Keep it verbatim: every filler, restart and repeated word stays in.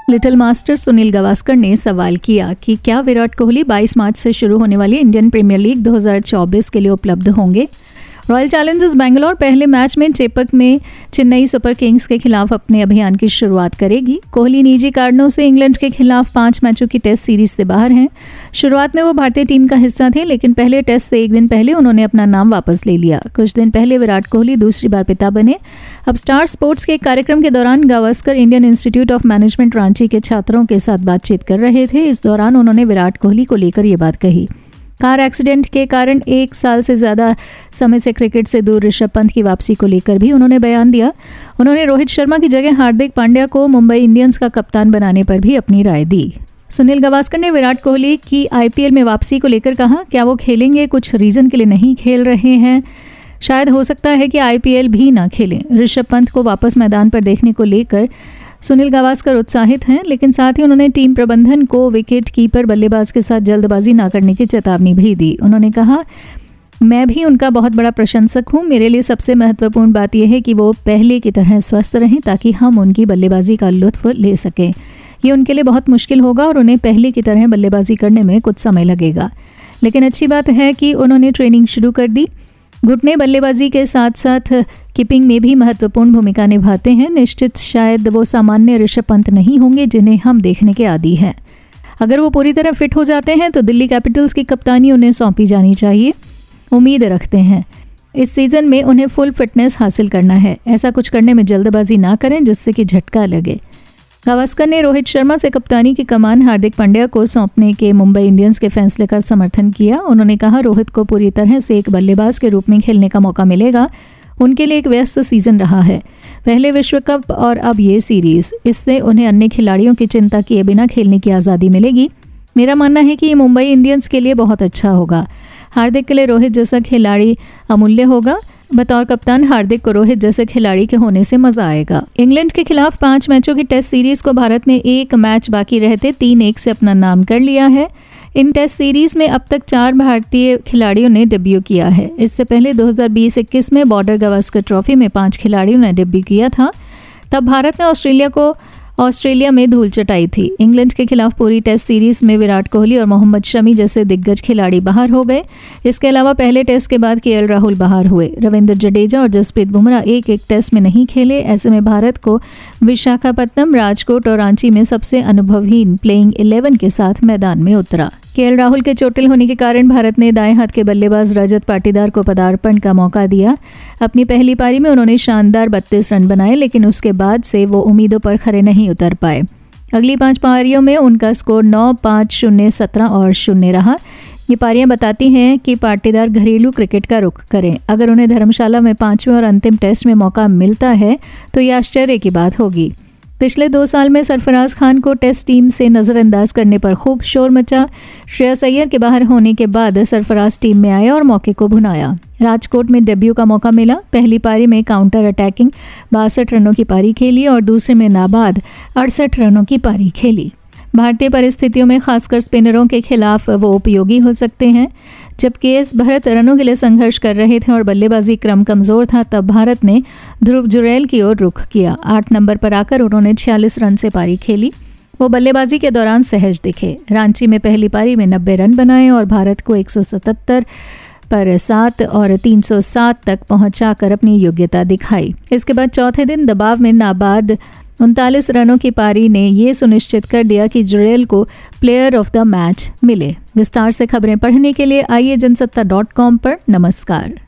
Little master Sunil Gavaskar ने सवाल किया कि क्या विराट कोहली बाईस मार्च से शुरू होने वाली इंडियन प्रीमियर लीग दो हज़ार चौबीस के लिए उपलब्ध होंगे। रॉयल चैलेंजर्स बेंगलोर पहले मैच में चेपक में चेन्नई सुपर किंग्स के खिलाफ अपने अभियान की शुरुआत करेगी। कोहली निजी कारणों से इंग्लैंड के खिलाफ पांच मैचों की टेस्ट सीरीज से बाहर हैं। शुरुआत में वो भारतीय टीम का हिस्सा थे, लेकिन पहले टेस्ट से एक दिन पहले उन्होंने अपना नाम वापस ले लिया। कुछ दिन पहले विराट कोहली दूसरी बार पिता बने। अब स्टार स्पोर्ट्स के एक कार्यक्रम के दौरान Gavaskar Indian institute of management Ranchi के छात्रों के साथ बातचीत कर रहे थे। इस दौरान उन्होंने विराट कोहली को लेकर ये बात कही। कार एक्सीडेंट के कारण एक साल से ज़्यादा समय से क्रिकेट से दूर ऋषभ पंत की वापसी को लेकर भी उन्होंने बयान दिया। उन्होंने रोहित शर्मा की जगह हार्दिक पांड्या को मुंबई इंडियंस का कप्तान बनाने पर भी अपनी राय दी। सुनील गावस्कर ने विराट कोहली की आईपीएल में वापसी को लेकर कहा, क्या वो खेलेंगे? कुछ रीज़न के लिए नहीं खेल रहे हैं। शायद हो सकता है कि आईपीएल भी ना खेलें। ऋषभ पंत को वापस मैदान पर देखने को लेकर सुनील गावस्कर उत्साहित हैं, लेकिन साथ ही उन्होंने टीम प्रबंधन को विकेट कीपर बल्लेबाज के साथ जल्दबाजी ना करने की चेतावनी भी दी। उन्होंने कहा, मैं भी उनका बहुत बड़ा प्रशंसक हूं। मेरे लिए सबसे महत्वपूर्ण बात यह है कि वो पहले की तरह स्वस्थ रहें ताकि हम उनकी बल्लेबाजी का लुत्फ ले सकें। ये उनके लिए बहुत मुश्किल होगा और उन्हें पहले की तरह बल्लेबाजी करने में कुछ समय लगेगा, लेकिन अच्छी बात है कि उन्होंने ट्रेनिंग शुरू कर दी। घुटने बल्लेबाजी के साथ साथ कीपिंग में भी महत्वपूर्ण भूमिका निभाते हैं। निश्चित शायद वो सामान्य ऋषभ पंत नहीं होंगे जिन्हें हम देखने के आदी हैं। अगर वो पूरी तरह फिट हो जाते हैं तो दिल्ली कैपिटल्स की कप्तानी उन्हें सौंपी जानी चाहिए। उम्मीद रखते हैं इस सीज़न में उन्हें फुल फिटनेस हासिल करना है। ऐसा कुछ करने में जल्दबाजी ना करें जिससे कि झटका लगे। गावस्कर ने रोहित शर्मा से कप्तानी की कमान हार्दिक पांड्या को सौंपने के मुंबई इंडियंस के फैसले का समर्थन किया। उन्होंने कहा, रोहित को पूरी तरह से एक बल्लेबाज के रूप में खेलने का मौका मिलेगा। उनके लिए एक व्यस्त सीज़न रहा है, पहले विश्व कप और अब ये सीरीज़। इससे उन्हें अन्य खिलाड़ियों की चिंता किए बिना खेलने की आज़ादी मिलेगी। मेरा मानना है कि ये मुंबई इंडियंस के लिए बहुत अच्छा होगा। हार्दिक के लिए रोहित जैसा खिलाड़ी अमूल्य होगा। बतौर कप्तान हार्दिक को रोहित जैसे खिलाड़ी के होने से मजा आएगा। इंग्लैंड के खिलाफ पांच मैचों की टेस्ट सीरीज को भारत ने एक मैच बाकी रहते तीन एक से अपना नाम कर लिया है। इन टेस्ट सीरीज में अब तक चार भारतीय खिलाड़ियों ने डेब्यू किया है। इससे पहले दो हज़ार बीस इक्कीस में बॉर्डर गावस्कर ट्रॉफी में पांच खिलाड़ियों ने डेब्यू किया था। तब भारत ने ऑस्ट्रेलिया को ऑस्ट्रेलिया में धूल चटाई थी। इंग्लैंड के खिलाफ पूरी टेस्ट सीरीज में विराट कोहली और मोहम्मद शमी जैसे दिग्गज खिलाड़ी बाहर हो गए। इसके अलावा पहले टेस्ट के बाद केएल राहुल बाहर हुए। रविंद्र जडेजा और जसप्रीत बुमराह एक एक टेस्ट में नहीं खेले। ऐसे में भारत को विशाखापत्तनम, राजकोट और रांची में सबसे अनुभवहीन प्लेइंग इलेवन के साथ मैदान में उतरा। केएल राहुल के चोटिल होने के कारण भारत ने दाएं हाथ के बल्लेबाज रजत पाटीदार को पदार्पण का मौका दिया। अपनी पहली पारी में उन्होंने शानदार बत्तीस रन बनाए, लेकिन उसके बाद से वो उम्मीदों पर खरे नहीं उतर पाए। अगली पांच पारियों में उनका स्कोर नौ, पाँच, शून्य, सत्रह और शून्य रहा। ये पारियां बताती हैं कि पाटीदार घरेलू क्रिकेट का रुख करें। अगर उन्हें धर्मशाला में पांचवें और अंतिम टेस्ट में मौका मिलता है तो ये आश्चर्य की बात होगी। पिछले दो साल में सरफराज खान को टेस्ट टीम से नज़रअंदाज करने पर खूब शोर मचा। श्रेयस अय्यर के बाहर होने के बाद सरफराज टीम में आए और मौके को भुनाया। राजकोट में डेब्यू का मौका मिला। पहली पारी में काउंटर अटैकिंग बासठ रनों की पारी खेली और दूसरे में नाबाद अड़सठ रनों की पारी खेली। भारतीय परिस्थितियों में खासकर स्पिनरों के खिलाफ वो उपयोगी हो सकते हैं। जब केएस भरत रनों के लिए संघर्ष कर रहे थे और बल्लेबाजी क्रम कमज़ोर था, तब भारत ने ध्रुव जुरैल की ओर रुख किया। आठ नंबर पर आकर उन्होंने छियालीस रन से पारी खेली। वो बल्लेबाजी के दौरान सहज दिखे। रांची में पहली पारी में नब्बे रन बनाए और भारत को एक सौ सतहत्तर पर सात और तीन सौ सात तक पहुंचाकर अपनी योग्यता दिखाई। इसके बाद चौथे दिन दबाव में नाबाद उनतालीस रनों की पारी ने ये सुनिश्चित कर दिया कि जुरैल को प्लेयर ऑफ द मैच मिले। विस्तार से खबरें पढ़ने के लिए आइए जनसत्ता डॉट कॉम पर। नमस्कार।